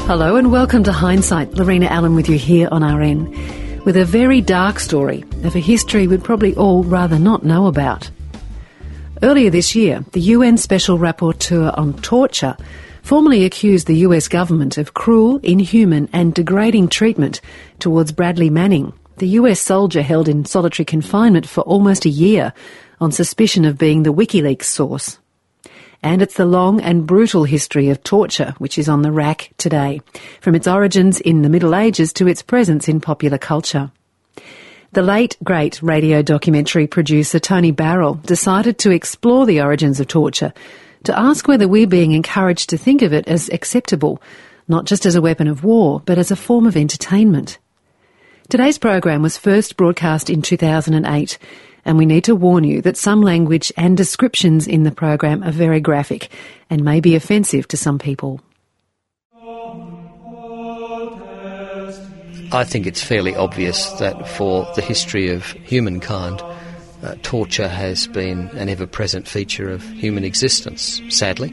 Hello and welcome to Hindsight. Lorena Allen with you here on RN with a very dark story of a history we'd probably all rather not know about. Earlier this year, the UN Special Rapporteur on Torture formally accused the US government of cruel, inhuman and degrading treatment towards Bradley Manning, the US soldier held in solitary confinement for almost a year on suspicion of being the WikiLeaks source. And it's the long and brutal history of torture which is on the rack today, from its origins in the Middle Ages to its presence in popular culture. The late, great radio documentary producer Tony Barrell decided to explore the origins of torture, to ask whether we're being encouraged to think of it as acceptable, not just as a weapon of war, but as a form of entertainment. Today's program was first broadcast in 2008, and we need to warn you that some language and descriptions in the program are very graphic and may be offensive to some people. I think it's fairly obvious that for the history of humankind, torture has been an ever-present feature of human existence, sadly.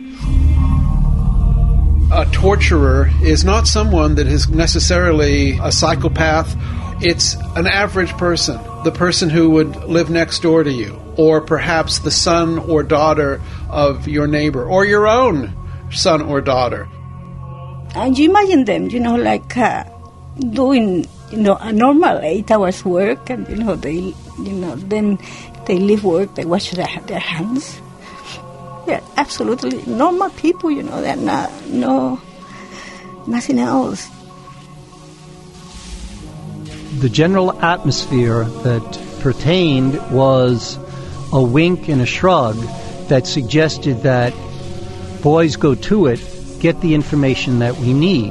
A torturer is not someone that is necessarily a psychopath. It's an average person, the person who would live next door to you, or perhaps the son or daughter of your neighbor, or your own son or daughter. And you imagine them, like doing, a normal 8 hours work, and, then they leave work, they wash their hands. Yeah, absolutely normal people, they're nothing else. The general atmosphere that pertained was a wink and a shrug that suggested that boys, go to it, get the information that we need.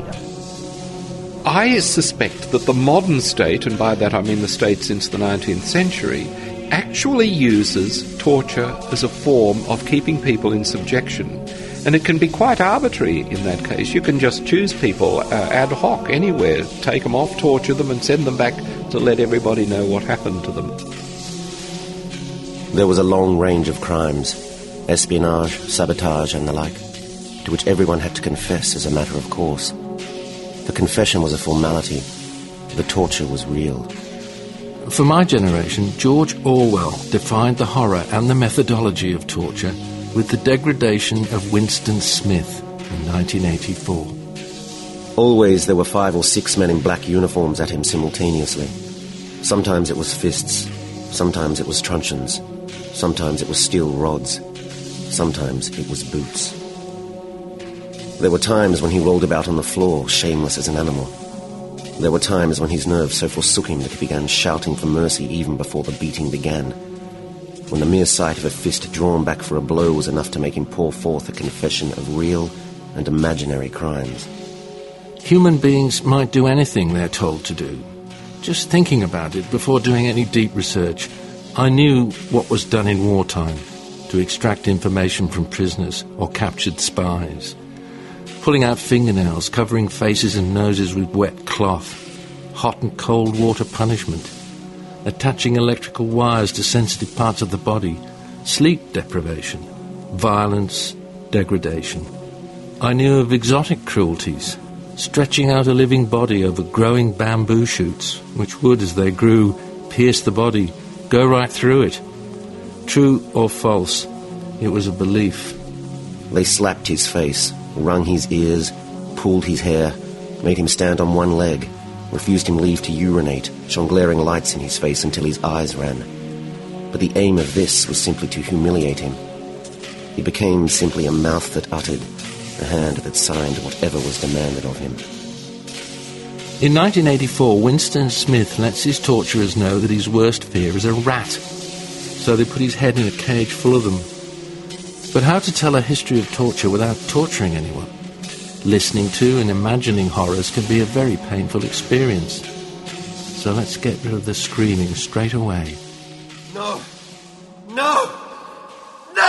I suspect that the modern state, and by that I mean the state since the 19th century, actually uses torture as a form of keeping people in subjection. And it can be quite arbitrary in that case. You can just choose people ad hoc anywhere, take them off, torture them and send them back to let everybody know what happened to them. There was a long range of crimes, espionage, sabotage and the like, to which everyone had to confess as a matter of course. The confession was a formality. The torture was real. For my generation, George Orwell defined the horror and the methodology of torture with the degradation of Winston Smith in 1984. Always there were 5 or 6 men in black uniforms at him simultaneously. Sometimes it was fists, sometimes it was truncheons, sometimes it was steel rods, sometimes it was boots. There were times when he rolled about on the floor, shameless as an animal. There were times when his nerves so forsook him that he began shouting for mercy even before the beating began, when the mere sight of a fist drawn back for a blow was enough to make him pour forth a confession of real and imaginary crimes. Human beings might do anything they're told to do. Just thinking about it before doing any deep research, I knew what was done in wartime to extract information from prisoners or captured spies. Pulling out fingernails, covering faces and noses with wet cloth, hot and cold water punishment, attaching electrical wires to sensitive parts of the body, sleep deprivation, violence, degradation. I knew of exotic cruelties, stretching out a living body over growing bamboo shoots, which would, as they grew, pierce the body, go right through it. True or false, it was a belief. They slapped his face, wrung his ears, pulled his hair, made him stand on one leg, refused him leave to urinate, shone glaring lights in his face until his eyes ran. But the aim of this was simply to humiliate him. He became simply a mouth that uttered, a hand that signed whatever was demanded of him. In 1984, Winston Smith lets his torturers know that his worst fear is a rat, so they put his head in a cage full of them. But how to tell a history of torture without torturing anyone? Listening to and imagining horrors can be a very painful experience. So let's get rid of the screaming straight away. No! No! No!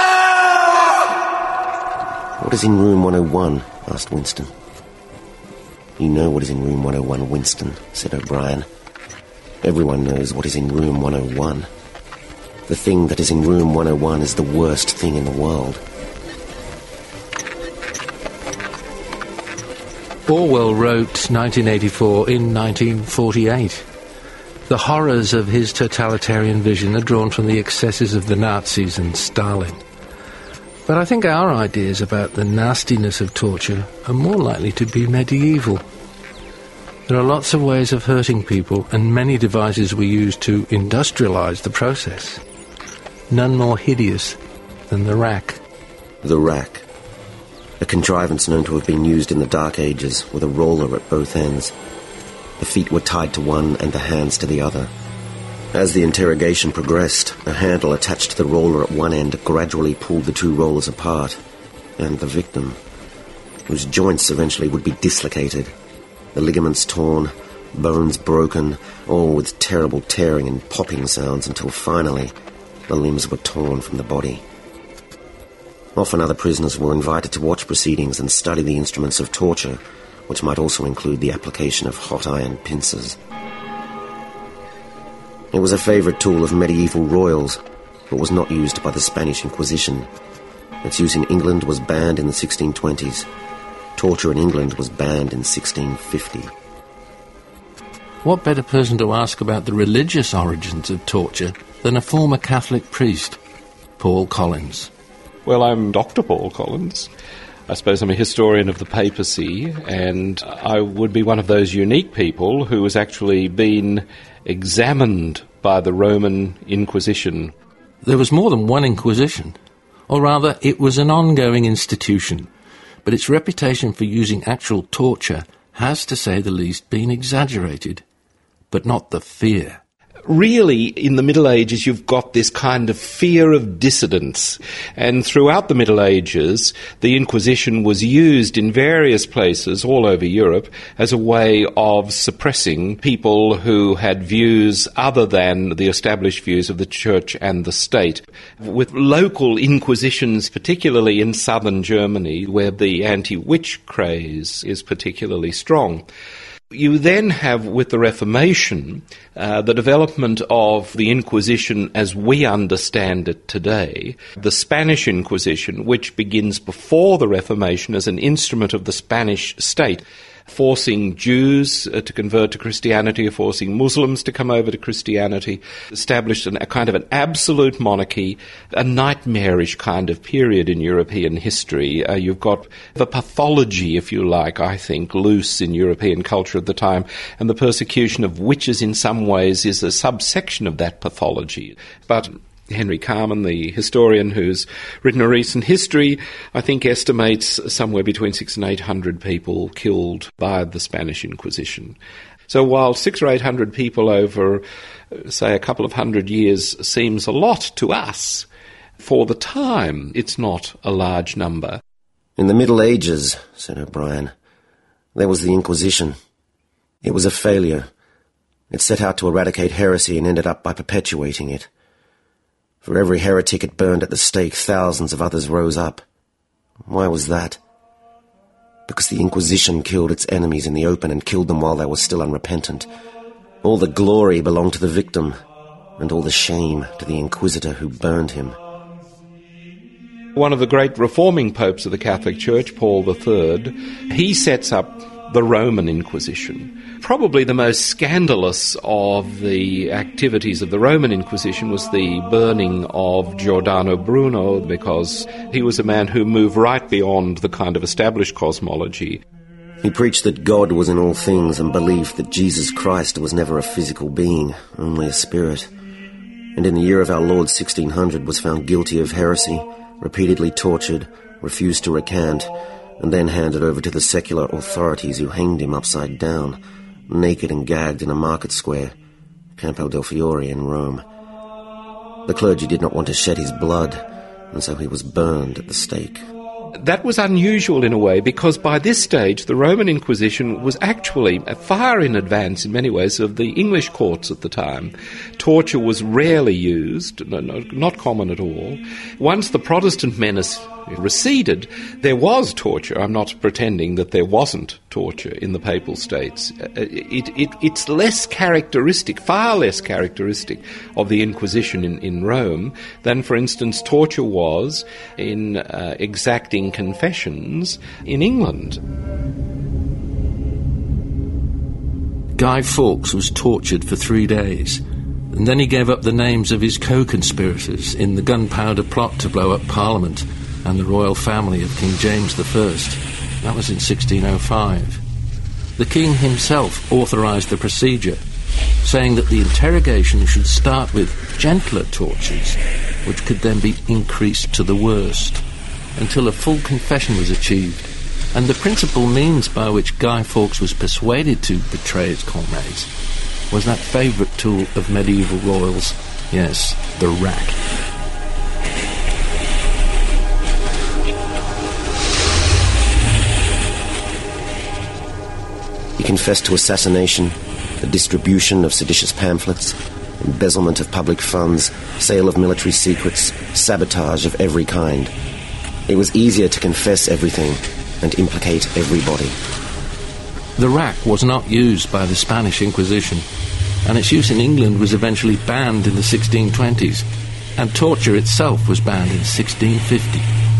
What is in room 101? Asked Winston. You know what is in room 101, Winston, said O'Brien. Everyone knows what is in room 101. The thing that is in room 101 is the worst thing in the world. Orwell wrote 1984 in 1948. The horrors of his totalitarian vision are drawn from the excesses of the Nazis and Stalin. But I think our ideas about the nastiness of torture are more likely to be medieval. There are lots of ways of hurting people, and many devices were used to industrialise the process. None more hideous than the rack. The rack. A contrivance known to have been used in the Dark Ages, with a roller at both ends. The feet were tied to one and the hands to the other. As the interrogation progressed, a handle attached to the roller at one end gradually pulled the two rollers apart, and the victim, whose joints eventually would be dislocated, the ligaments torn, bones broken, all with terrible tearing and popping sounds until finally the limbs were torn from the body. Often other prisoners were invited to watch proceedings and study the instruments of torture, which might also include the application of hot iron pincers. It was a favourite tool of medieval royals, but was not used by the Spanish Inquisition. Its use in England was banned in the 1620s. Torture in England was banned in 1650. What better person to ask about the religious origins of torture than a former Catholic priest, Paul Collins? Well, I'm Dr. Paul Collins. I suppose I'm a historian of the papacy, and I would be one of those unique people who has actually been examined by the Roman Inquisition. There was more than one Inquisition, or rather, it was an ongoing institution, but its reputation for using actual torture has, to say the least, been exaggerated, but not the fear. Really, in the Middle Ages, you've got this kind of fear of dissidence. And throughout the Middle Ages, the Inquisition was used in various places all over Europe as a way of suppressing people who had views other than the established views of the Church and the state. With local inquisitions, particularly in southern Germany, where the anti-witch craze is particularly strong. You then have, with the Reformation, the development of the Inquisition as we understand it today, the Spanish Inquisition, which begins before the Reformation as an instrument of the Spanish state, forcing Jews to convert to Christianity, forcing Muslims to come over to Christianity, established a kind of an absolute monarchy, a nightmarish kind of period in European history. You've got the pathology, if you like, I think, loose in European culture at the time, and the persecution of witches in some ways is a subsection of that pathology. But Henry Carman, the historian who's written a recent history, I think estimates somewhere between 600 and 800 people killed by the Spanish Inquisition. So while 600 or 800 people over, say, a couple of hundred years seems a lot to us, for the time it's not a large number. In the Middle Ages, said O'Brien, there was the Inquisition. It was a failure. It set out to eradicate heresy and ended up by perpetuating it. For every heretic it burned at the stake, thousands of others rose up. Why was that? Because the Inquisition killed its enemies in the open and killed them while they were still unrepentant. All the glory belonged to the victim, and all the shame to the inquisitor who burned him. One of the great reforming popes of the Catholic Church, Paul III, he sets up the Roman Inquisition. Probably the most scandalous of the activities of the Roman Inquisition was the burning of Giordano Bruno, because he was a man who moved right beyond the kind of established cosmology. He preached that God was in all things and believed that Jesus Christ was never a physical being, only a spirit. And in the year of our Lord 1600 was found guilty of heresy, repeatedly tortured, refused to recant, and then handed over to the secular authorities who hanged him upside down, naked and gagged in a market square, Campo del Fiore in Rome. The clergy did not want to shed his blood, and so he was burned at the stake. That was unusual in a way, because by this stage the Roman Inquisition was actually far in advance in many ways of the English courts at the time. Torture was rarely used, not common at all. Once the Protestant menace receded, there was torture. I'm not pretending that there wasn't torture in the Papal States. It's less characteristic, far less characteristic of the Inquisition in Rome than, for instance, torture was in exacting confessions in England. Guy Fawkes was tortured for 3 days, and then he gave up the names of his co-conspirators in the gunpowder plot to blow up Parliament and the royal family of King James I. That was in 1605. The king himself authorised the procedure, saying that the interrogation should start with gentler tortures, which could then be increased to the worst, until a full confession was achieved. And the principal means by which Guy Fawkes was persuaded to betray his comrades was that favourite tool of medieval royals, yes, the rack. He confessed to assassination, the distribution of seditious pamphlets, embezzlement of public funds, sale of military secrets, sabotage of every kind. It was easier to confess everything and implicate everybody. The rack was not used by the Spanish Inquisition, and its use in England was eventually banned in the 1620s, and torture itself was banned in 1650.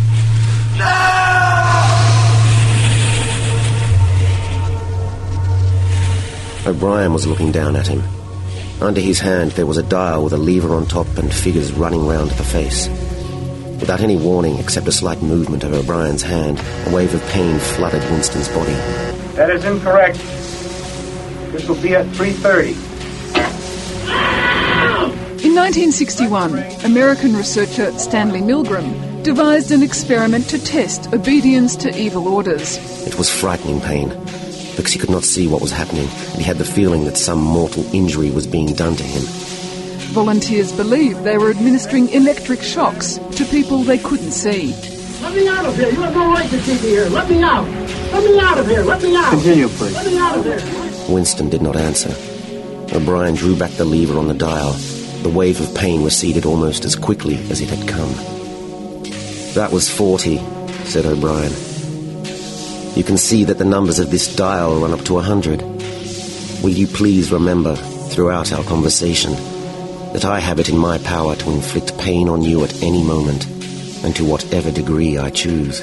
O'Brien was looking down at him. Under his hand there was a dial with a lever on top and figures running round the face. Without any warning except a slight movement of O'Brien's hand, a wave of pain flooded Winston's body. That is incorrect. This will be at 3:30. In 1961, American researcher Stanley Milgram devised an experiment to test obedience to evil orders. It was frightening pain, because he could not see what was happening, and he had the feeling that some mortal injury was being done to him. Volunteers believed they were administering electric shocks to people they couldn't see. Let me out of here. You have no right to keep me here. Let me out. Let me out of here. Let me out. Continue, please. Let me out of here. Winston did not answer. O'Brien drew back the lever on the dial. The wave of pain receded almost as quickly as it had come. That was 40, said O'Brien. You can see that the numbers of this dial run up to 100. Will you please remember, throughout our conversation, that I have it in my power to inflict pain on you at any moment, and to whatever degree I choose.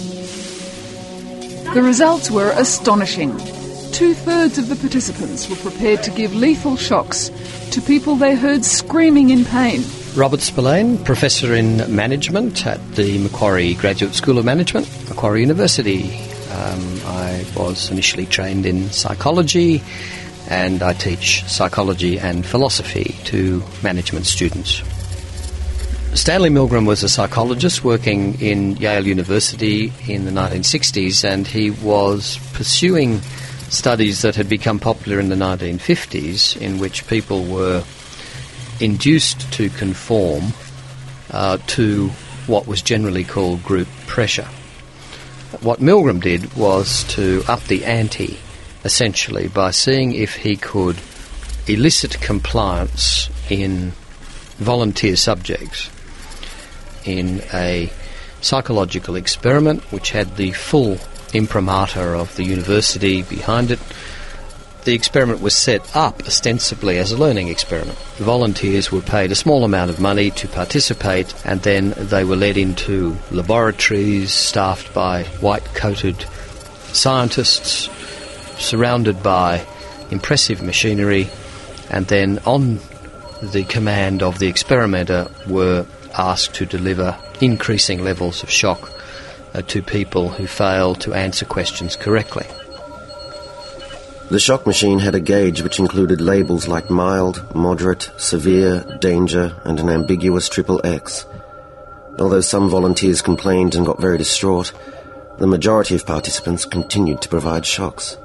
The results were astonishing. 2/3 of the participants were prepared to give lethal shocks to people they heard screaming in pain. Robert Spillane, Professor in Management at the Macquarie Graduate School of Management, Macquarie University. I was initially trained in psychology, and I teach psychology and philosophy to management students. Stanley Milgram was a psychologist working in Yale University in the 1960s, and he was pursuing studies that had become popular in the 1950s, in which people were induced to conform to what was generally called group pressure. What Milgram did was to up the ante, essentially, by seeing if he could elicit compliance in volunteer subjects in a psychological experiment which had the full imprimatur of the university behind it. The experiment was set up ostensibly as a learning experiment. The volunteers were paid a small amount of money to participate, and then they were led into laboratories staffed by white-coated scientists, surrounded by impressive machinery, and then on the command of the experimenter were asked to deliver increasing levels of shock to people who failed to answer questions correctly. The shock machine had a gauge which included labels like mild, moderate, severe, danger, and an ambiguous XXX. Although some volunteers complained and got very distraught, the majority of participants continued to provide shocks.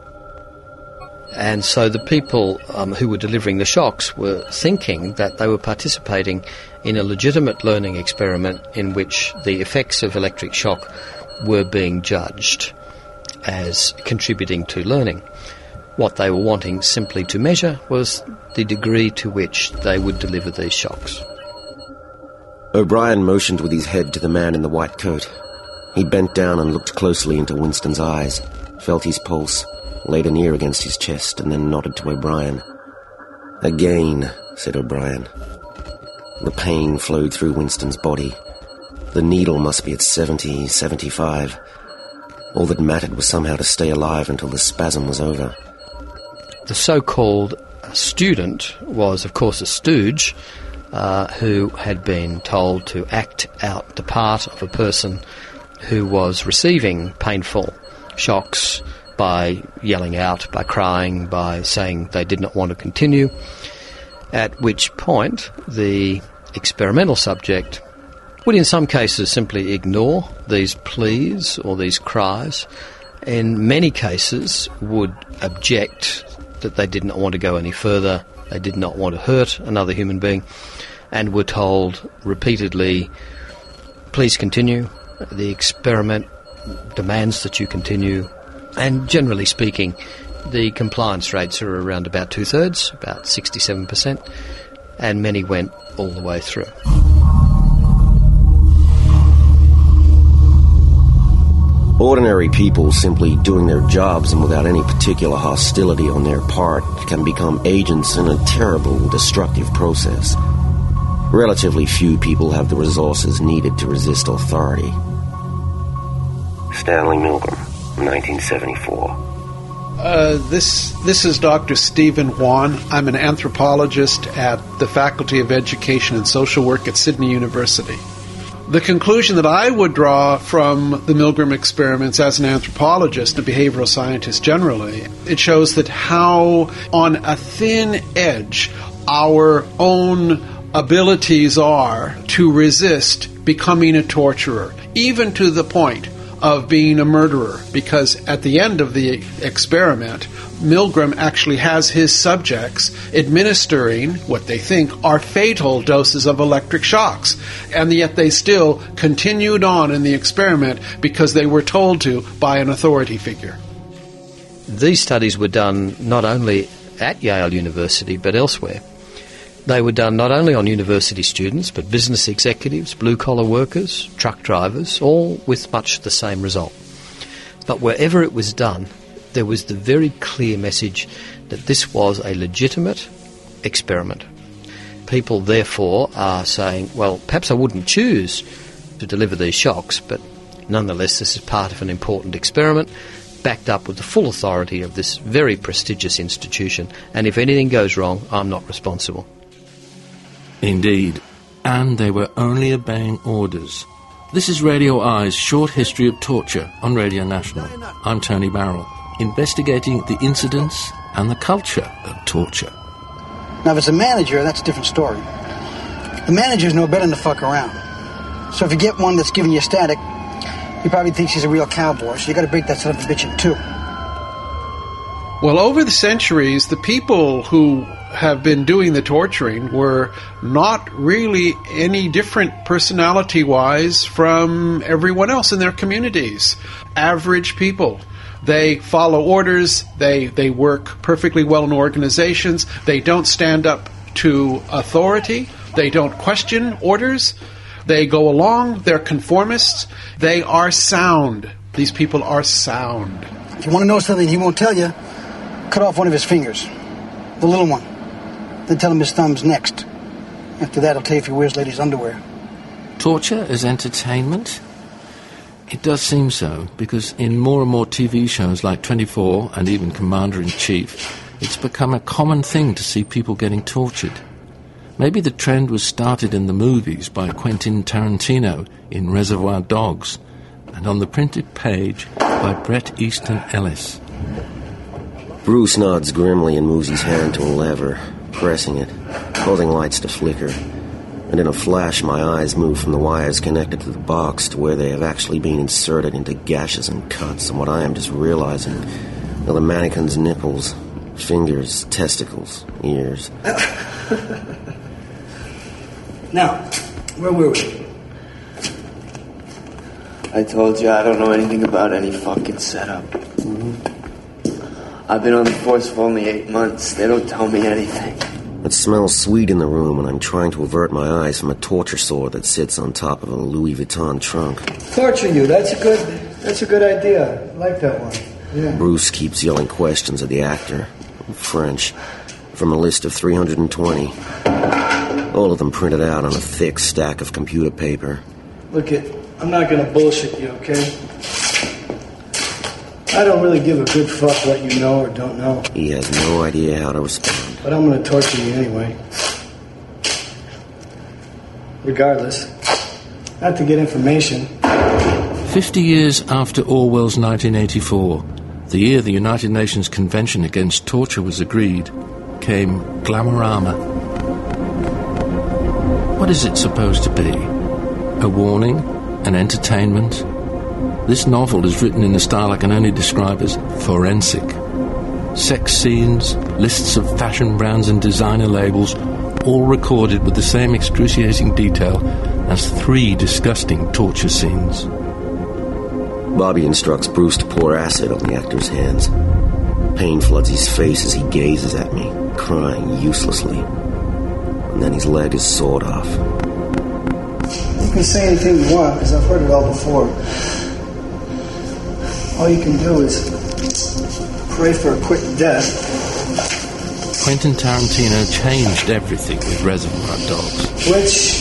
And so the people who were delivering the shocks were thinking that they were participating in a legitimate learning experiment in which the effects of electric shock were being judged as contributing to learning. What they were wanting simply to measure was the degree to which they would deliver these shocks. O'Brien motioned with his head to the man in the white coat. He bent down and looked closely into Winston's eyes, felt his pulse, laid an ear against his chest, and then nodded to O'Brien. "Again," said O'Brien. The pain flowed through Winston's body. The needle must be at 70, 75. All that mattered was somehow to stay alive until the spasm was over. The so-called student was, of course, a stooge who had been told to act out the part of a person who was receiving painful shocks by yelling out, by crying, by saying they did not want to continue, at which point the experimental subject would in some cases simply ignore these pleas or these cries. In many cases would object that they did not want to go any further, they did not want to hurt another human being, and were told repeatedly, please continue, the experiment demands that you continue. And generally speaking, the compliance rates are around about 2/3, about 67%, and many went all the way through. Ordinary people simply doing their jobs and without any particular hostility on their part can become agents in a terrible, destructive process. Relatively few people have the resources needed to resist authority. Stanley Milgram, 1974. This is Dr. Stephen Juan. I'm an anthropologist at the Faculty of Education and Social Work at Sydney University. The conclusion that I would draw from the Milgram experiments as an anthropologist, a behavioral scientist generally, it shows that how on a thin edge our own abilities are to resist becoming a torturer, even to the point of being a murderer, because at the end of the experiment, Milgram actually has his subjects administering what they think are fatal doses of electric shocks, and yet they still continued on in the experiment because they were told to by an authority figure. These studies were done not only at Yale University but elsewhere. They were done not only on university students, but business executives, blue-collar workers, truck drivers, all with much the same result. But wherever it was done, there was the very clear message that this was a legitimate experiment. People, therefore, are saying, well, perhaps I wouldn't choose to deliver these shocks, but nonetheless, this is part of an important experiment, backed up with the full authority of this very prestigious institution, and if anything goes wrong, I'm not responsible. Indeed, and they were only obeying orders. This is Radio I's Short History of Torture on Radio National. I'm Tony Barrell, investigating the incidents and the culture of torture. Now, if it's a manager, that's a different story. The managers know better than to fuck around. So if you get one that's giving you static, he probably thinks he's a real cowboy, so you got to break that son of a bitch in two. Well, over the centuries, the people who have been doing the torturing were not really any different personality-wise from everyone else in their communities. Average people. They follow orders, they work perfectly well in organizations, they don't stand up to authority, they don't question orders, they go along, they're conformists, they are sound. These people are sound. If you want to know something he won't tell you, cut off one of his fingers, the little one. Then tell him his thumb's next. After that, I'll tell you if he wears ladies' underwear. Torture as entertainment? It does seem so, because in more and more TV shows like 24 and even Commander-in-Chief, it's become a common thing to see people getting tortured. Maybe the trend was started in the movies by Quentin Tarantino in Reservoir Dogs, and on the printed page by Bret Easton Ellis. Bruce nods grimly and moves his hand to a lever, pressing it, causing lights to flicker. And in a flash, my eyes move from the wires connected to the box to where they have actually been inserted into gashes and cuts, and what I am just realizing are the mannequin's nipples, fingers, testicles, ears. Now, where were we? I told you I don't know anything about any fucking setup. Mm-hmm. I've been on the force for only 8 months. They don't tell me anything. It smells sweet in the room, and I'm trying to avert my eyes from a torture sword that sits on top of a Louis Vuitton trunk. Torture you, that's a good idea. I like that one. Yeah. Bruce keeps yelling questions at the actor, in French, from a list of 320. All of them printed out on a thick stack of computer paper. Look I'm not gonna bullshit you, okay? I don't really give a good fuck what you know or don't know. He has no idea how to respond. But I'm going to torture you anyway. Regardless, I have to get information. 50 years after Orwell's 1984, the year the United Nations Convention Against Torture was agreed, came Glamorama. What is it supposed to be? A warning? An entertainment? This novel is written in a style I can only describe as forensic. Sex scenes, lists of fashion brands and designer labels, all recorded with the same excruciating detail as 3 disgusting torture scenes. Bobby instructs Bruce to pour acid on the actor's hands. Pain floods his face as he gazes at me, crying uselessly. And then his leg is sawed off. You can say anything you want, because I've heard it all before. All you can do is pray for a quick death. Quentin Tarantino changed everything with Reservoir Dogs. Which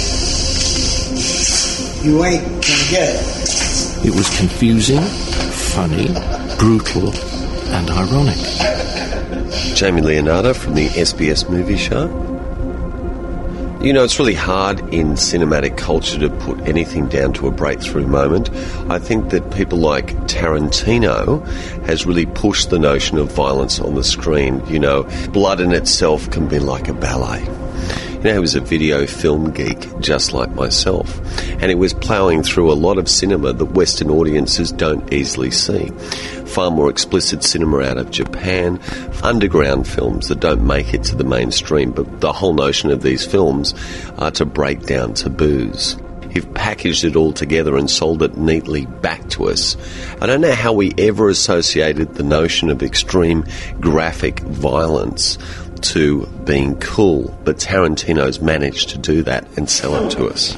you ain't gonna get. It was confusing, funny, brutal, and ironic. Jamie Leonardo from the SBS Movie Show. You know, it's really hard in cinematic culture to put anything down to a breakthrough moment. I think that people like Tarantino has really pushed the notion of violence on the screen. You know, blood in itself can be like a ballet. You know, he was a video film geek just like myself, and he was ploughing through a lot of cinema that Western audiences don't easily see. Far more explicit cinema out of Japan, underground films that don't make it to the mainstream, but the whole notion of these films are to break down taboos. He's packaged it all together and sold it neatly back to us. I don't know how we ever associated the notion of extreme graphic violence to being cool, but Tarantino's managed to do that and sell it to us.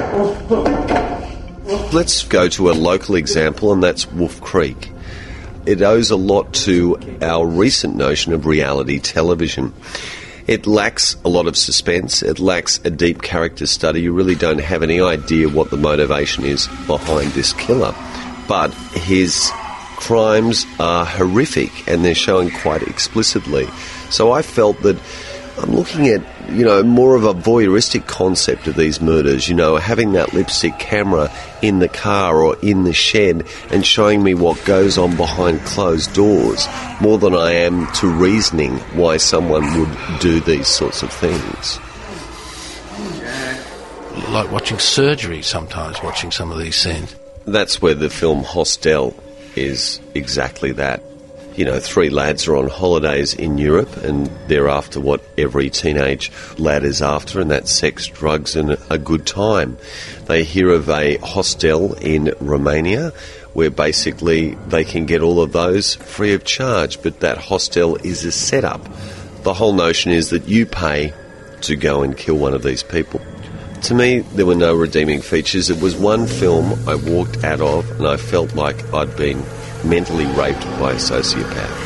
Let's go to a local example, and that's Wolf Creek. It owes a lot to our recent notion of reality television. It lacks a lot of suspense. It lacks a deep character study. You really don't have any idea what the motivation is behind this killer. But his crimes are horrific, and they're shown quite explicitly. So I felt that I'm looking at, you know, more of a voyeuristic concept of these murders, you know, having that lipstick camera in the car or in the shed and showing me what goes on behind closed doors, more than I am to reasoning why someone would do these sorts of things. Like watching surgery sometimes, watching some of these scenes. That's where the film Hostel is exactly that. You know, 3 lads are on holidays in Europe, and they're after what every teenage lad is after, and that's sex, drugs, and a good time. They hear of a hostel in Romania where basically they can get all of those free of charge, but that hostel is a setup. The whole notion is that you pay to go and kill one of these people. To me, there were no redeeming features. It was one film I walked out of, and I felt like I'd been mentally raped by a sociopath.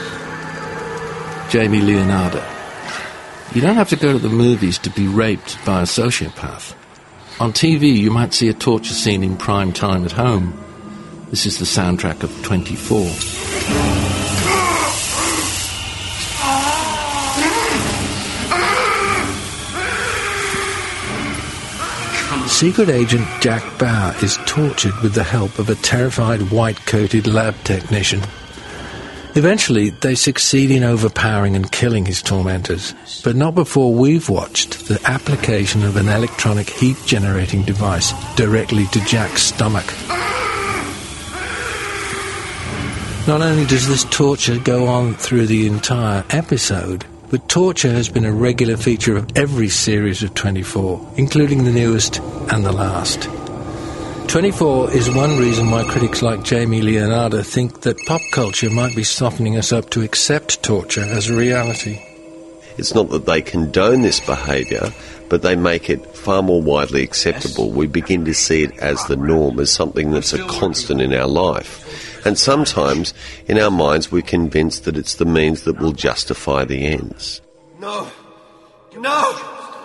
Jamie Leonardo. You don't have to go to the movies to be raped by a sociopath. On TV, you might see a torture scene in prime time at home. This is the soundtrack of 24. Secret agent Jack Bauer is tortured with the help of a terrified white-coated lab technician. Eventually, they succeed in overpowering and killing his tormentors, but not before we've watched the application of an electronic heat-generating device directly to Jack's stomach. Not only does this torture go on through the entire episode, but torture has been a regular feature of every series of 24, including the newest and the last. 24 is one reason why critics like Jamie Leonardo think that pop culture might be softening us up to accept torture as a reality. It's not that they condone this behaviour, but they make it far more widely acceptable. We begin to see it as the norm, as something that's a constant in our life. And sometimes, in our minds, we're convinced that it's the means that will justify the ends. No! No!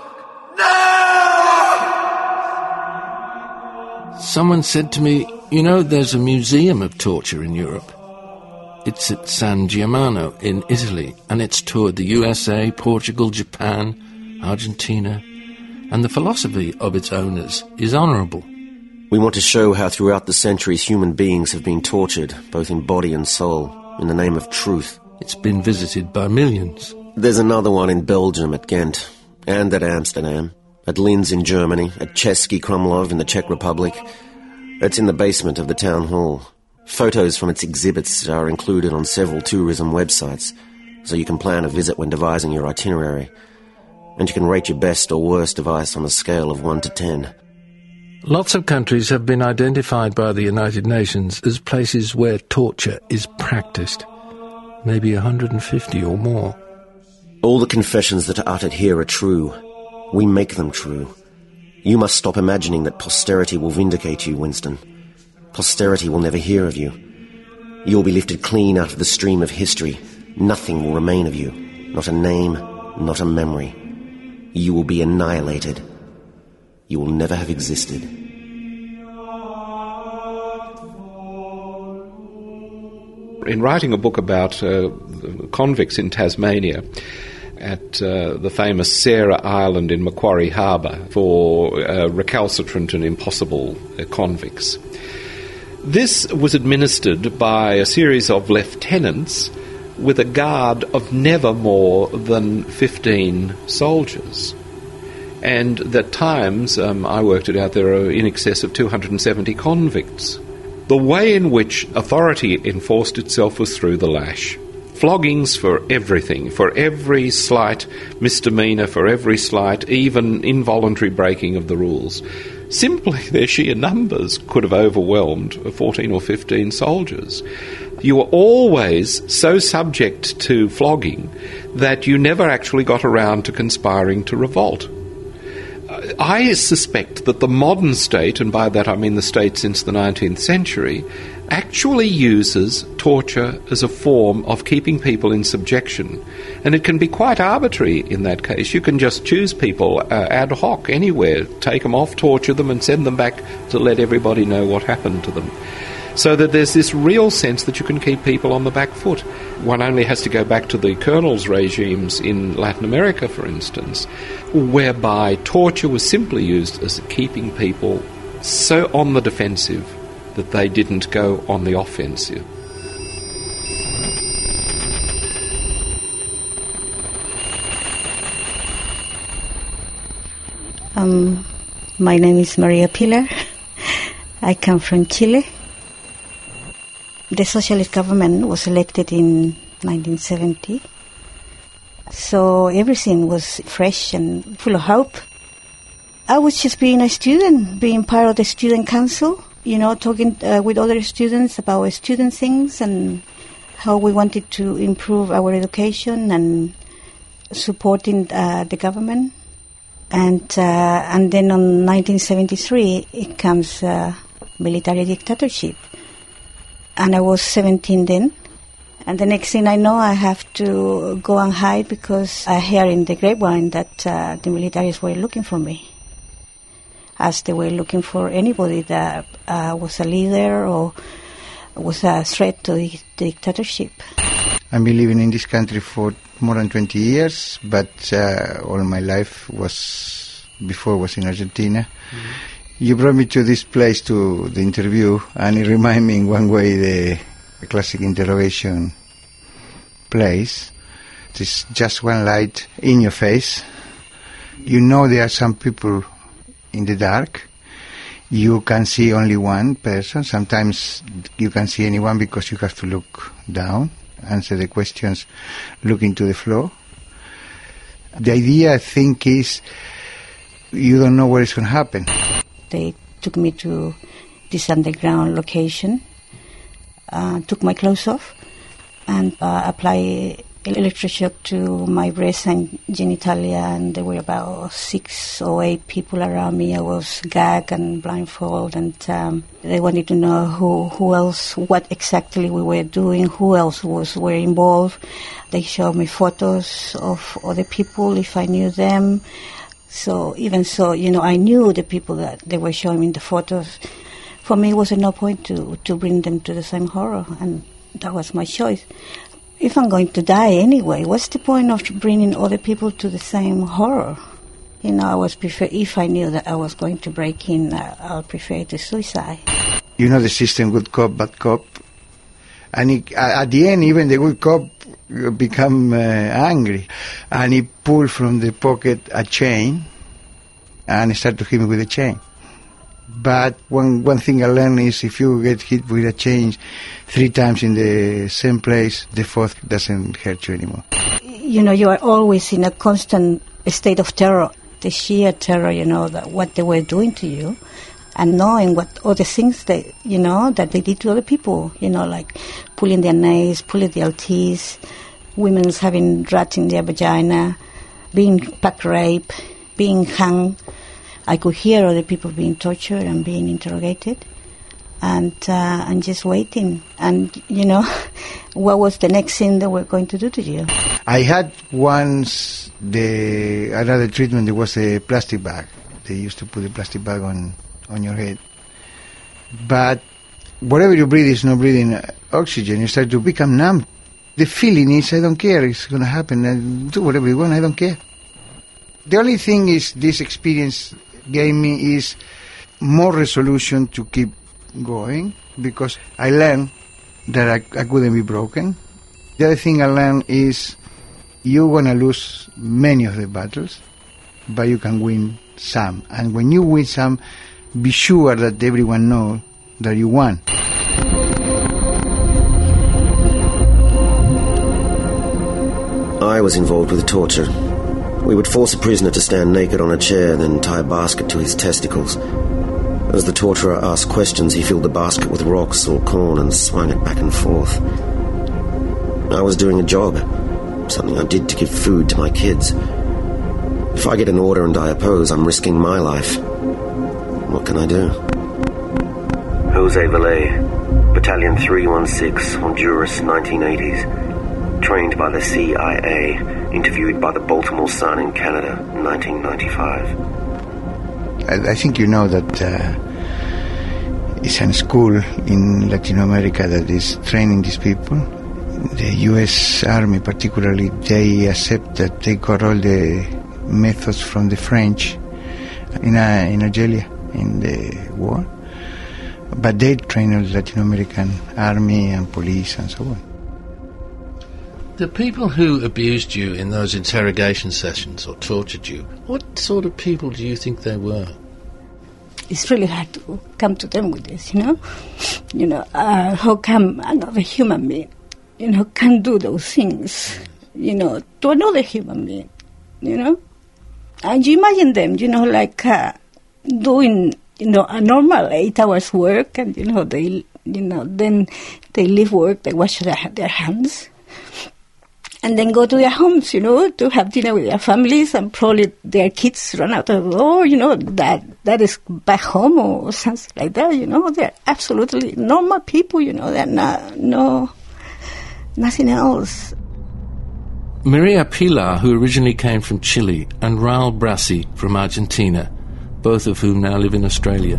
No! Someone said to me, you know, there's a museum of torture in Europe. It's at San Giammano in Italy, and it's toured the USA, Portugal, Japan, Argentina, and the philosophy of its owners is honourable. We want to show how throughout the centuries human beings have been tortured, both in body and soul, in the name of truth. It's been visited by millions. There's another one in Belgium at Ghent, and at Amsterdam, at Linz in Germany, at Český Krumlov in the Czech Republic. It's in the basement of the town hall. Photos from its exhibits are included on several tourism websites, so you can plan a visit when devising your itinerary. And you can rate your best or worst device on a scale of 1 to 10. Lots of countries have been identified by the United Nations as places where torture is practiced. Maybe 150 or more. All the confessions that are uttered here are true. We make them true. You must stop imagining that posterity will vindicate you, Winston. Posterity will never hear of you. You'll be lifted clean out of the stream of history. Nothing will remain of you. Not a name, not a memory. You will be annihilated. You will never have existed. In writing a book about convicts in Tasmania, at the famous Sarah Island in Macquarie Harbour for recalcitrant and impossible convicts. This was administered by a series of lieutenants with a guard of never more than 15 soldiers. And at times, I worked it out, there are in excess of 270 convicts. The way in which authority enforced itself was through the lash. Floggings for everything, for every slight misdemeanour, for every slight, even involuntary breaking of the rules. Simply their sheer numbers could have overwhelmed 14 or 15 soldiers. You were always so subject to flogging that you never actually got around to conspiring to revolt. I suspect that the modern state, and by that I mean the state since the 19th century, actually uses torture as a form of keeping people in subjection. And it can be quite arbitrary in that case. You can just choose people ad hoc anywhere, take them off, torture them, and send them back to let everybody know what happened to them. So that there's this real sense that you can keep people on the back foot. One only has to go back to the colonels' regimes in Latin America, for instance, whereby torture was simply used as keeping people so on the defensive that they didn't go on the offensive. My name is Maria Pilar. I come from Chile. The socialist government was elected in 1970. So everything was fresh and full of hope. I was just being a student, being part of the student council, talking with other students about student things and how we wanted to improve our education and supporting the government. And then on 1973, it comes military dictatorship. And I was 17 then. And the next thing I know, I have to go and hide because I hear in the grapevine that the militaries were looking for me, as they were looking for anybody that was a leader or was a threat to the dictatorship. I've been living in this country for more than 20 years, but all my life was in Argentina. Mm-hmm. You brought me to this place to the interview, and it reminded me in one way the classic interrogation place. There's just one light in your face. You know there are some people in the dark. You can see only one person. Sometimes you can see anyone because you have to look down, answer the questions, look into the floor. The idea, I think, is you don't know what is going to happen. They took me to this underground location, took my clothes off, and applied electroshock to my breast and genitalia, and there were about 6 or 8 people around me. I was gagged and blindfolded, and they wanted to know who else, what exactly we were doing, who else were involved. They showed me photos of other people, if I knew them. So even so, I knew the people that they were showing me in the photos. For me, it was no point to bring them to the same horror. And that was my choice. If I'm going to die anyway, what's the point of bringing other people to the same horror? You know, I was if I knew that I was going to break in, I'll prefer to suicide. You know the system, good cop, bad cop. And at the end, even the good cop become angry. And he pulled from the pocket a chain and started to hit me with a chain. But one thing I learned is if you get hit with a chain 3 times in the same place, the fourth doesn't hurt you anymore. You know, you are always in a constant state of terror. The sheer terror, you know, that what they were doing to you, and knowing what other things that they did to other people, you know, like pulling their nails, pulling their teeth, women's having rats in their vagina, being pack rape, being hung. I could hear other people being tortured and being interrogated, and just waiting. And, you know, what was the next thing they were going to do to you? I had once another treatment. There was a plastic bag. They used to put a plastic bag on your head. But whatever you breathe is not breathing oxygen. You start to become numb. The feeling is, I don't care. It's going to happen. And do whatever you want. I don't care. The only thing is this experience gave me is more resolution to keep going, because I learned that I couldn't be broken. The other thing I learned is you're going to lose many of the battles, but you can win some. And when you win some, be sure that everyone knows that you won. I was involved with the torture. We would force a prisoner to stand naked on a chair, then tie a basket to his testicles. As the torturer asked questions, he filled the basket with rocks or corn and swung it back and forth. I was doing a job, something I did to give food to my kids. If I get an order and I oppose, I'm risking my life. What can I do? Jose Valle, Battalion 316, Honduras, 1980s. Trained by the CIA, interviewed by the Baltimore Sun in Canada, 1995. I think you know that it's a school in Latin America that is training these people. The U.S. Army particularly, they accept that they got all the methods from the French in Algeria in the war. But they train all the Latin American army and police and so on. The people who abused you in those interrogation sessions or tortured you, what sort of people do you think they were? It's really hard to come to them with this, you know. You know, how come another human being, you know, can do those things, you know, to another human being, you know? And you imagine them, you know, like doing, you know, a normal 8 hours work, and, you know, then they leave work, they wash their hands, and then go to their homes, you know, to have dinner with their families, and probably their kids run out of the door, you know, that is back home or something like that, you know. They're absolutely normal people, you know, they're nothing else. Maria Pilar, who originally came from Chile, and Raul Brasi from Argentina, both of whom now live in Australia.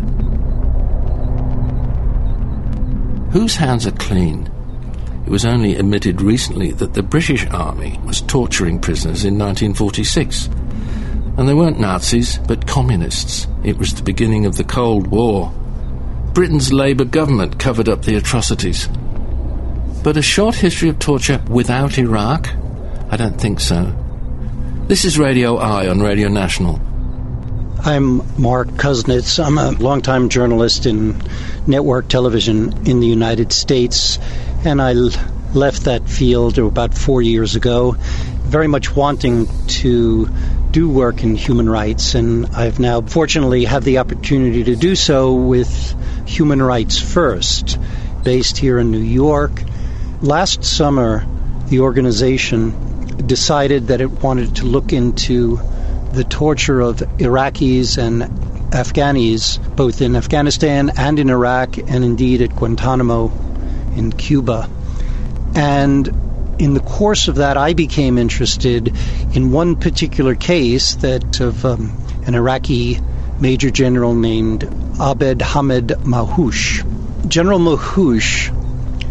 Whose hands are clean? It was only admitted recently that the British Army was torturing prisoners in 1946. And they weren't Nazis, but communists. It was the beginning of the Cold War. Britain's Labour government covered up the atrocities. But a short history of torture without Iraq? I don't think so. This is Radio I on Radio National. I'm Mark Kuznets. I'm a longtime journalist in network television in the United States, and I left that field about 4 years ago, very much wanting to do work in human rights, and I've now fortunately have the opportunity to do so with Human Rights First, based here in New York. Last summer, the organization decided that it wanted to look into the torture of Iraqis and Afghanis, both in Afghanistan and in Iraq, and indeed at Guantanamo in Cuba. And in the course of that, I became interested in one particular case, that of an Iraqi major general named Abed Hamid Mahoush. General Mahoush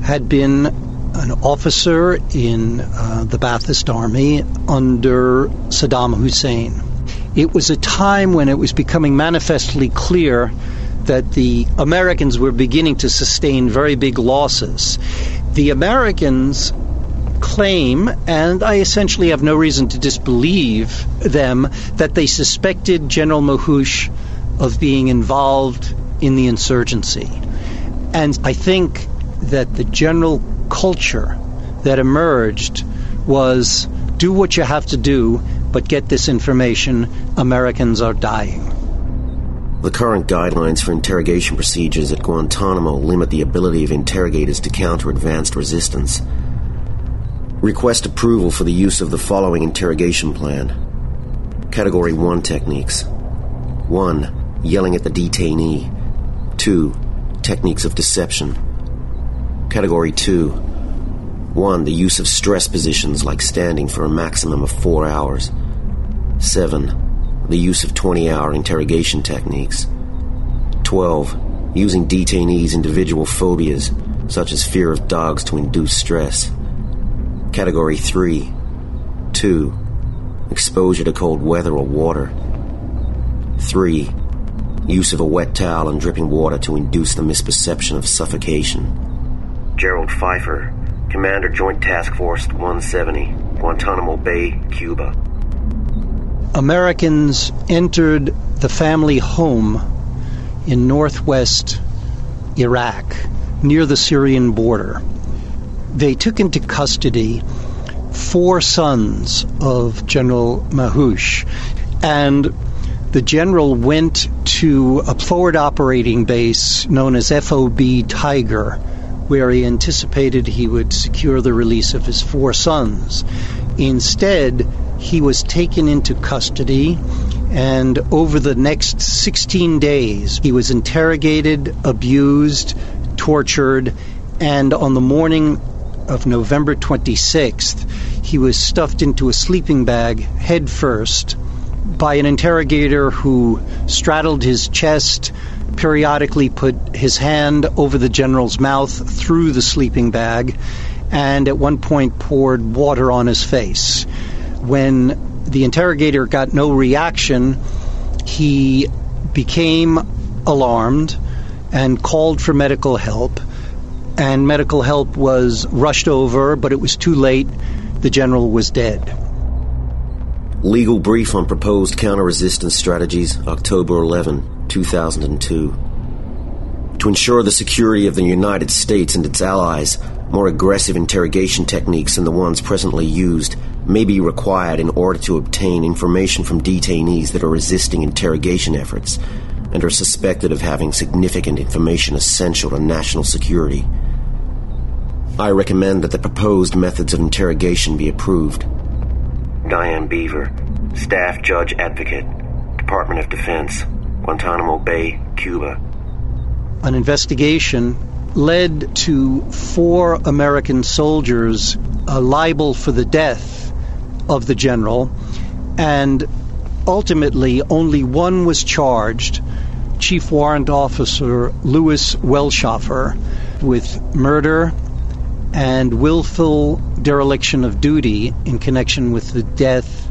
had been an officer in the Ba'athist Army under Saddam Hussein. It was a time when it was becoming manifestly clear that the Americans were beginning to sustain very big losses. The Americans claim, and I essentially have no reason to disbelieve them, that they suspected General Mahoush of being involved in the insurgency. And I think that the general culture that emerged was do what you have to do, but get this information. Americans are dying. The current guidelines for interrogation procedures at Guantanamo limit the ability of interrogators to counter advanced resistance. Request approval for the use of the following interrogation plan. Category 1 techniques. 1. Yelling at the detainee. 2. Techniques of deception. Category 2. 1. The use of stress positions like standing for a maximum of 4 hours. 7. The use of 20-hour interrogation techniques. 12. Using detainees' individual phobias, such as fear of dogs, to induce stress. Category 3. 2. Exposure to cold weather or water. 3. Use of a wet towel and dripping water to induce the misperception of suffocation. Gerald Pfeiffer, Commander Joint Task Force 170, Guantanamo Bay, Cuba. Americans entered the family home in northwest Iraq, near the Syrian border. They took into custody 4 sons of General Mahoush, and the general went to a forward operating base known as FOB Tiger, where he anticipated he would secure the release of his 4 sons. Instead, he was taken into custody, and over the next 16 days, he was interrogated, abused, tortured, and on the morning of November 26th, he was stuffed into a sleeping bag head first by an interrogator who straddled his chest, periodically put his hand over the general's mouth through the sleeping bag, and at one point poured water on his face. When the interrogator got no reaction, he became alarmed and called for medical help, and medical help was rushed over, but it was too late. The general was dead. Legal brief on proposed counter-resistance strategies, October 11, 2002. To ensure the security of the United States and its allies, more aggressive interrogation techniques than the ones presently used may be required in order to obtain information from detainees that are resisting interrogation efforts and are suspected of having significant information essential to national security. I recommend that the proposed methods of interrogation be approved. Diane Beaver, Staff Judge Advocate, Department of Defense, Guantanamo Bay, Cuba. An investigation led to 4 American soldiers liable for the death of the general, and ultimately only one was charged, Chief Warrant Officer Louis Welshofer, with murder and willful dereliction of duty in connection with the death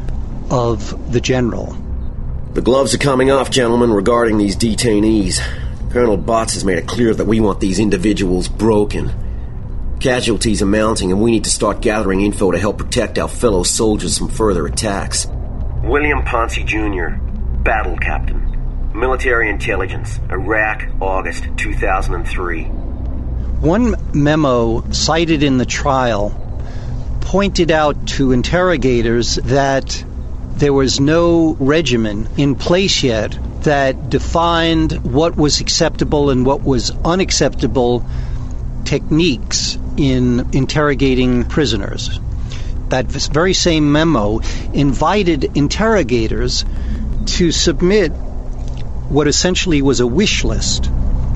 of the general. The gloves are coming off, gentlemen, regarding these detainees. Colonel Botts has made it clear that we want these individuals broken. Casualties are mounting, and we need to start gathering info to help protect our fellow soldiers from further attacks. William Ponce Jr., Battle Captain, Military Intelligence, Iraq, August 2003. One memo cited in the trial pointed out to interrogators that there was no regimen in place yet that defined what was acceptable and what was unacceptable techniques in interrogating prisoners. That very same memo invited interrogators to submit what essentially was a wish list.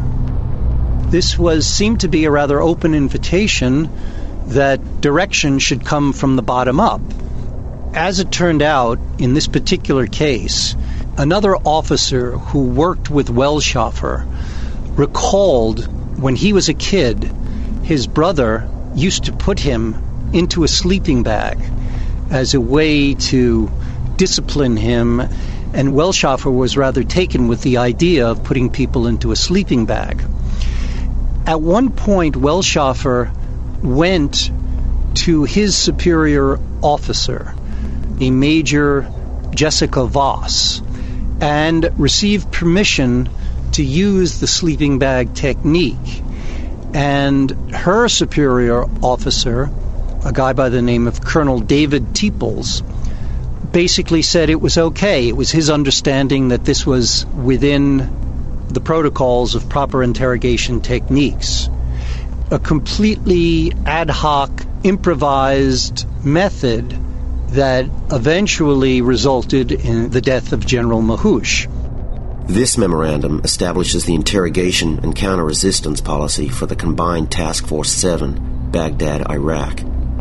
This seemed to be a rather open invitation that direction should come from the bottom up. As it turned out, in this particular case, another officer who worked with Welshofer recalled when he was a kid his brother used to put him into a sleeping bag as a way to discipline him, and Welshofer was rather taken with the idea of putting people into a sleeping bag. At one point, Welshofer went to his superior officer, a Major Jessica Voss, and received permission to use the sleeping bag technique. And her superior officer, a guy by the name of Colonel David Teeples, basically said it was okay. It was his understanding that this was within the protocols of proper interrogation techniques. A completely ad hoc, improvised method that eventually resulted in the death of General Mahoush. This memorandum establishes the interrogation and counter-resistance policy for the Combined Task Force 7, Baghdad, Iraq.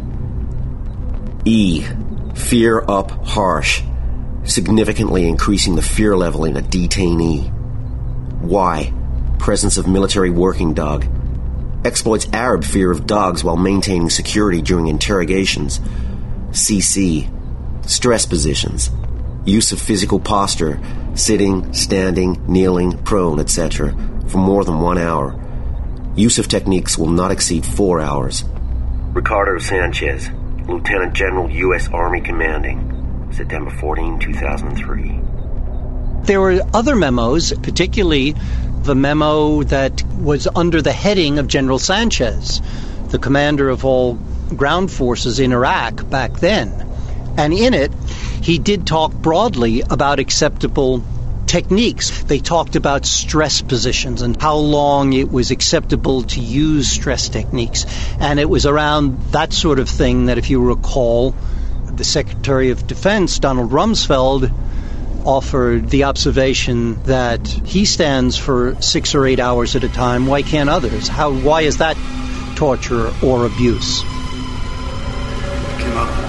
E. Fear up harsh, significantly increasing the fear level in a detainee. Y. Presence of military working dog. Exploits Arab fear of dogs while maintaining security during interrogations. CC. Stress positions. Use of physical posture, sitting, standing, kneeling, prone, etc., for more than 1 hour. Use of techniques will not exceed 4 hours. Ricardo Sanchez, Lieutenant General, U.S. Army Commanding, September 14, 2003. There were other memos, particularly the memo that was under the heading of General Sanchez, the commander of all ground forces in Iraq back then. And in it, he did talk broadly about acceptable techniques. They talked about stress positions and how long it was acceptable to use stress techniques. And it was around that sort of thing that, if you recall, the Secretary of Defense, Donald Rumsfeld, offered the observation that he stands for 6 or 8 hours at a time. Why can't others? Why is that torture or abuse? Come on.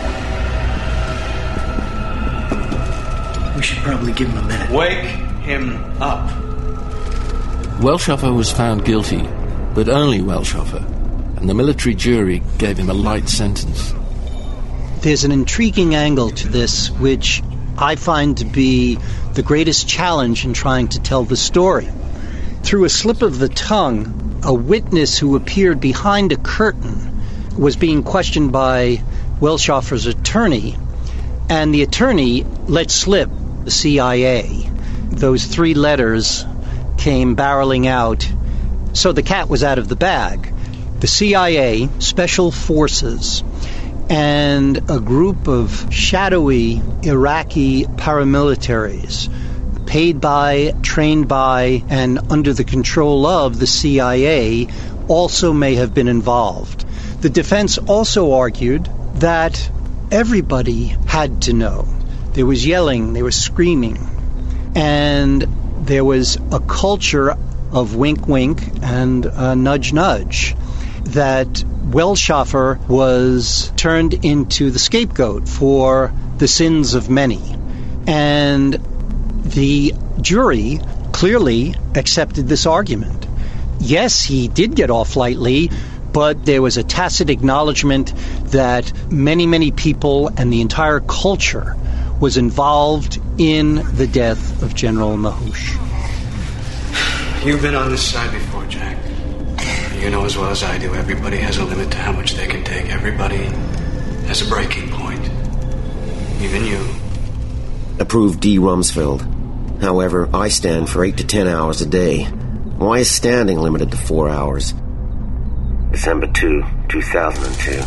We should probably give him a minute. Wake him up. Welshofer was found guilty, but only Welshofer, and the military jury gave him a light sentence. There's an intriguing angle to this, which I find to be the greatest challenge in trying to tell the story. Through a slip of the tongue, a witness who appeared behind a curtain was being questioned by Welshofer's attorney, and the attorney let slip the CIA. Those 3 letters came barreling out, so the cat was out of the bag. The CIA, Special Forces, and a group of shadowy Iraqi paramilitaries, paid by, trained by, and under the control of the CIA, also may have been involved. The defense also argued that everybody had to know. There was yelling, there was screaming, and there was a culture of wink-wink and nudge-nudge, that Welshofer was turned into the scapegoat for the sins of many. And the jury clearly accepted this argument. Yes, he did get off lightly, but there was a tacit acknowledgement that many, many people and the entire culture was involved in the death of General Mahoush. You've been on this side before, Jack. You know as well as I do, everybody has a limit to how much they can take. Everybody has a breaking point. Even you. Approved D. Rumsfeld. However, I stand for 8 to 10 hours a day. Why is standing limited to 4 hours? December 2, 2002.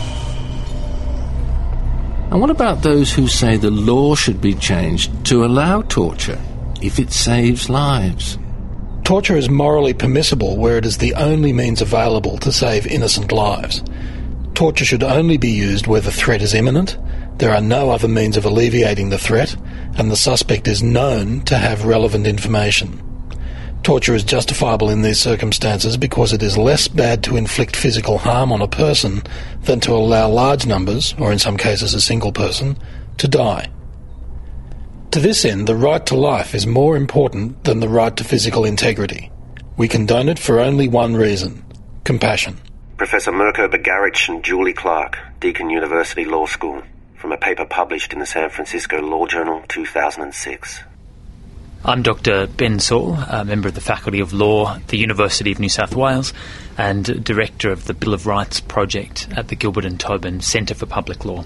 And what about those who say the law should be changed to allow torture if it saves lives? Torture is morally permissible where it is the only means available to save innocent lives. Torture should only be used where the threat is imminent, there are no other means of alleviating the threat, and the suspect is known to have relevant information. Torture is justifiable in these circumstances because it is less bad to inflict physical harm on a person than to allow large numbers, or in some cases a single person, to die. To this end, the right to life is more important than the right to physical integrity. We condone it for only one reason: compassion. Professor Mirko Bagaric and Julie Clark, Deakin University Law School, from a paper published in the San Francisco Law Journal, 2006. I'm Dr. Ben Saul, a member of the Faculty of Law at the University of New South Wales and Director of the Bill of Rights project at the Gilbert and Tobin Centre for Public Law.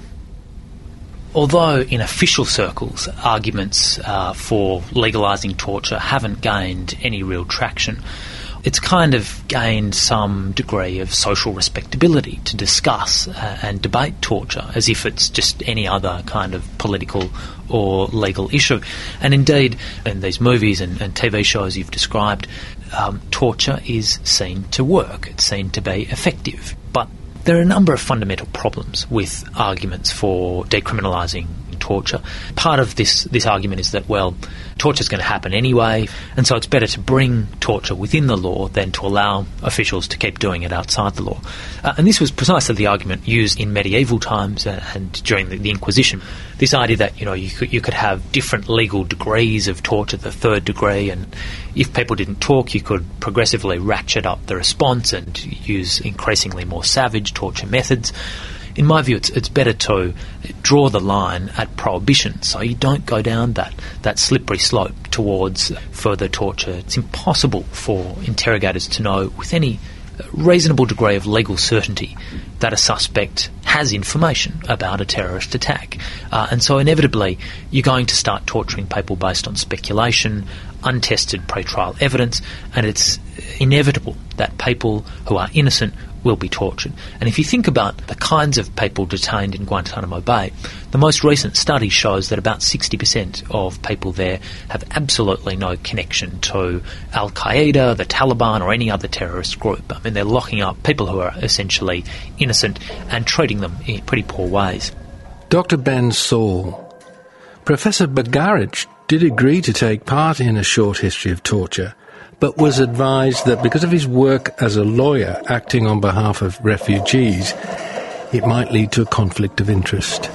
Although in official circles arguments for legalising torture haven't gained any real traction, it's kind of gained some degree of social respectability to discuss and debate torture as if it's just any other kind of political or legal issue. And indeed, in these movies and TV shows you've described, torture is seen to work. It's seen to be effective. But there are a number of fundamental problems with arguments for decriminalising torture. Part of this argument is that, well, torture is going to happen anyway, and so it's better to bring torture within the law than to allow officials to keep doing it outside the law. And this was precisely the argument used in medieval times and during the Inquisition. This idea that, you could have different legal degrees of torture, the third degree, and if people didn't talk, you could progressively ratchet up the response and use increasingly more savage torture methods. In my view, it's better to draw the line at prohibition so you don't go down that slippery slope towards further torture. It's impossible for interrogators to know with any reasonable degree of legal certainty that a suspect has information about a terrorist attack. And so inevitably you're going to start torturing people based on speculation, untested pre-trial evidence, and it's inevitable that people who are innocent will be tortured. And if you think about the kinds of people detained in Guantanamo Bay, the most recent study shows that about 60% of people there have absolutely no connection to Al-Qaeda, the Taliban, or any other terrorist group. I mean, they're locking up people who are essentially innocent and treating them in pretty poor ways. Dr. Ben Saul. Professor Bagaric did agree to take part in a short history of torture, but was advised that because of his work as a lawyer acting on behalf of refugees, it might lead to a conflict of interest.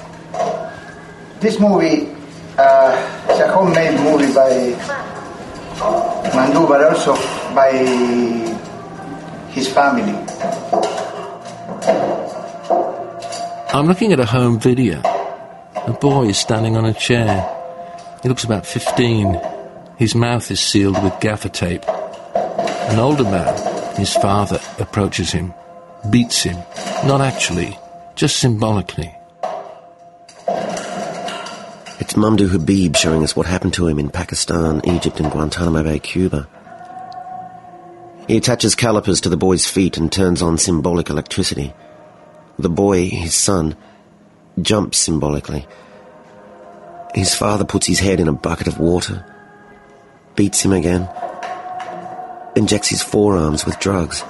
This movie is a homemade movie by Mamdouh, but also by his family. I'm looking at a home video. A boy is standing on a chair. He looks about 15. His mouth is sealed with gaffer tape. An older man, his father, approaches him, beats him, not actually, just symbolically. It's Mamdouh Habib showing us what happened to him in Pakistan, Egypt and Guantanamo Bay, Cuba. He attaches calipers to the boy's feet and turns on symbolic electricity. The boy, his son, jumps symbolically. His father puts his head in a bucket of water, beats him again, injects his forearms with drugs.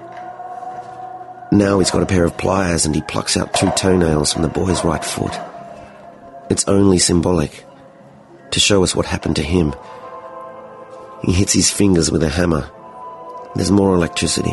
Now he's got a pair of pliers and he plucks out 2 toenails from the boy's right foot. It's only symbolic, to show us what happened to him. He hits his fingers with a hammer. There's more electricity.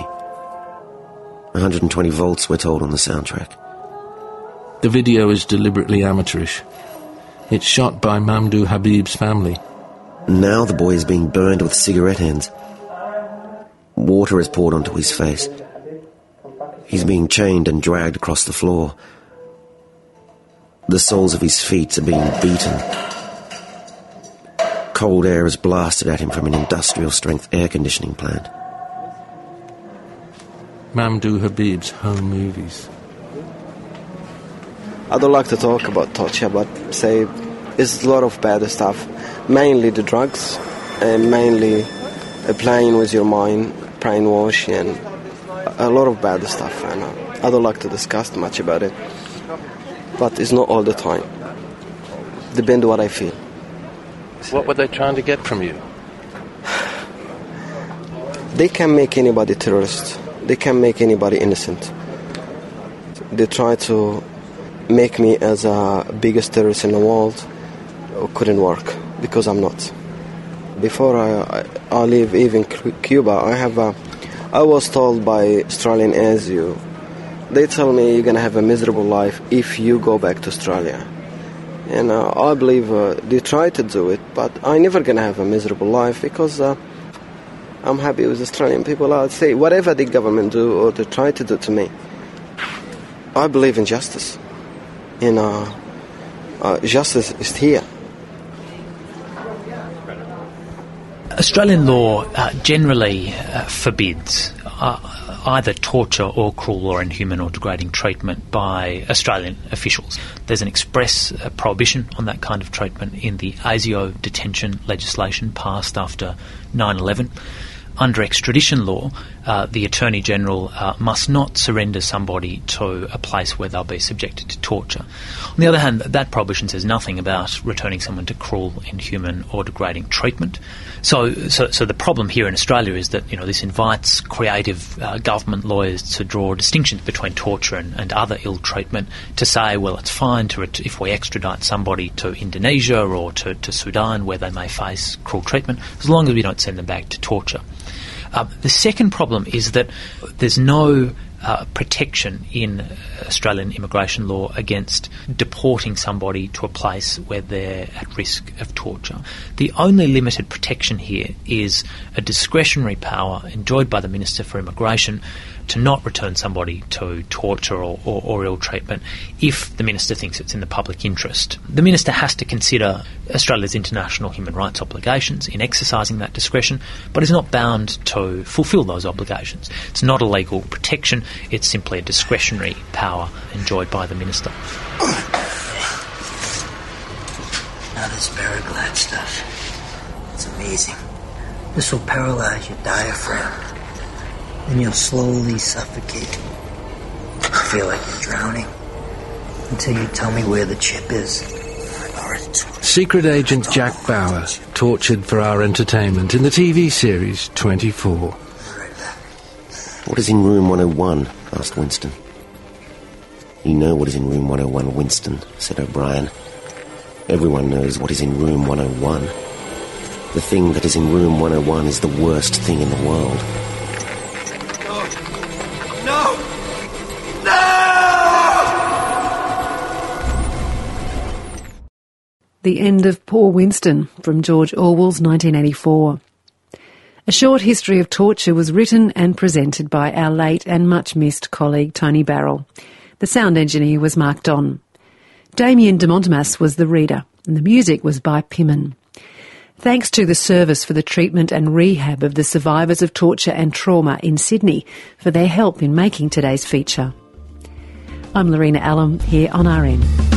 120 volts, we're told on the soundtrack. The video is deliberately amateurish. It's shot by Mamdouh Habib's family. Now the boy is being burned with cigarette ends. Water is poured onto his face. He's being chained and dragged across the floor. The soles of his feet are being beaten. Cold air is blasted at him from an industrial-strength air conditioning plant. Mamdouh Habib's home movies. I don't like to talk about torture, but say it's a lot of bad stuff. Mainly the drugs, and mainly playing with your mind, brainwash, and a lot of bad stuff. And I don't like to discuss much about it, but it's not all the time. Depends what I feel. What were they trying to get from you? They can make anybody terrorist. They can make anybody innocent. They try to make me as a biggest terrorist in the world. Couldn't work because I'm not. Before I leave even Cuba, I was told by Australian ASU, they tell me you're gonna have a miserable life if you go back to Australia. And I believe they try to do it, but I'm never gonna have a miserable life because I'm happy with Australian people. I'd say whatever the government do or they try to do to me, I believe in justice. Justice is here. Australian law generally forbids either torture or cruel or inhuman or degrading treatment by Australian officials. There's an express prohibition on that kind of treatment in the ASIO detention legislation passed after 9/11. Under extradition law, the Attorney-General must not surrender somebody to a place where they'll be subjected to torture. On the other hand, that prohibition says nothing about returning someone to cruel, inhuman or degrading treatment. So the problem here in Australia is that, this invites creative government lawyers to draw distinctions between torture and other ill treatment, to say, well, it's fine if we extradite somebody to Indonesia or to Sudan where they may face cruel treatment, as long as we don't send them back to torture. The second problem is that there's no protection in Australian immigration law against deporting somebody to a place where they're at risk of torture. The only limited protection here is a discretionary power enjoyed by the Minister for Immigration to not return somebody to torture or ill treatment if the Minister thinks it's in the public interest. The Minister has to consider Australia's international human rights obligations in exercising that discretion, but is not bound to fulfil those obligations. It's not a legal protection, it's simply a discretionary power enjoyed by the Minister. Now this Paraglide stuff, it's amazing. This will paralyze your diaphragm. Then you'll slowly suffocate. You feel like you're drowning until you tell me where the chip is. Secret Agent Jack Bauer, tortured for our entertainment in the TV series 24. What is in room 101? Asked Winston. You know what is in room 101, Winston, said O'Brien. Everyone knows what is in room 101. The thing that is in room 101 is the worst thing in the world. No! The End of Poor Winston from George Orwell's 1984. A Short History of Torture was written and presented by our late and much-missed colleague Tony Barrell. The sound engineer was Mark Don. Damien de Montemas was the reader, and the music was by Pimmon. Thanks to the Service for the Treatment and Rehab of the Survivors of Torture and Trauma in Sydney for their help in making today's feature. I'm Lorena Allam here on RN.